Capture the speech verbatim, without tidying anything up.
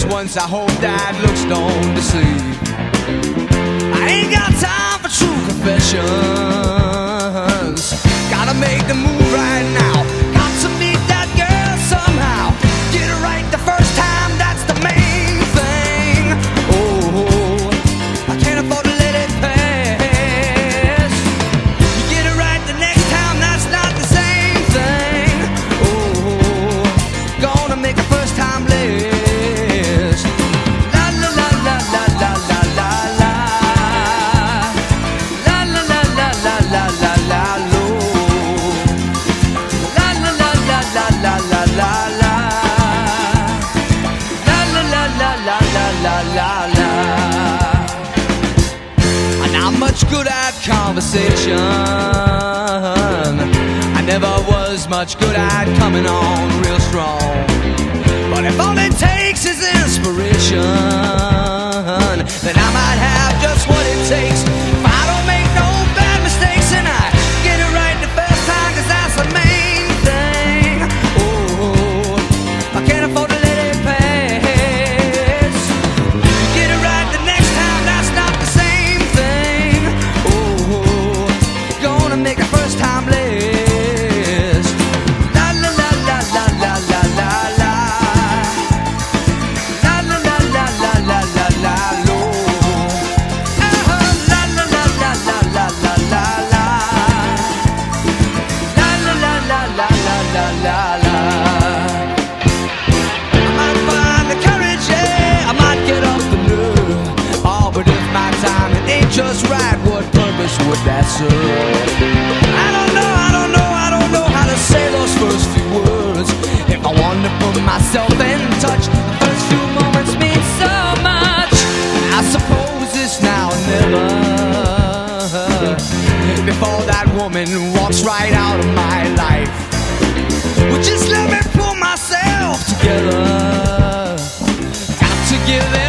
once, I hope that looks don't deceive. I ain't got time for true confessions. Gotta make the move right now. Got to meet that girl somehow. Get it right the first time, that's the main thing. Oh, I can't afford to let it pass. You get it right the next time, that's not the same thing. Oh, gonna make a first time last. La la la la la la la la la. La la la la la la la la lo. La la la la la la la la la. La la la la la la la la la. I'm not much good at conversation. I never was much good at coming on real strong. But if all it takes is inspiration, then I might have just what it takes. If I don't make no bad mistakes and I get it right the first time, 'cause that's the main thing. Oh, I can't afford to let it pass. You get it right the next time, that's not the same thing. Oh, gonna make a first time last. La la la la la la la la la. La la la la la la la la lo. Uh-huh. La la la la la la la la la. La la la la la la la la la. I might find the courage, yeah, I might get up the nerve. Oh, but if my time it ain't just right, what purpose would that serve? I don't know, I don't know, I don't know how to say those first few words. If I want to put myself in touch, the first few moments mean so much. I suppose it's now or never, before that woman walks right out of my life. Well, just let me pull myself together. Got to give it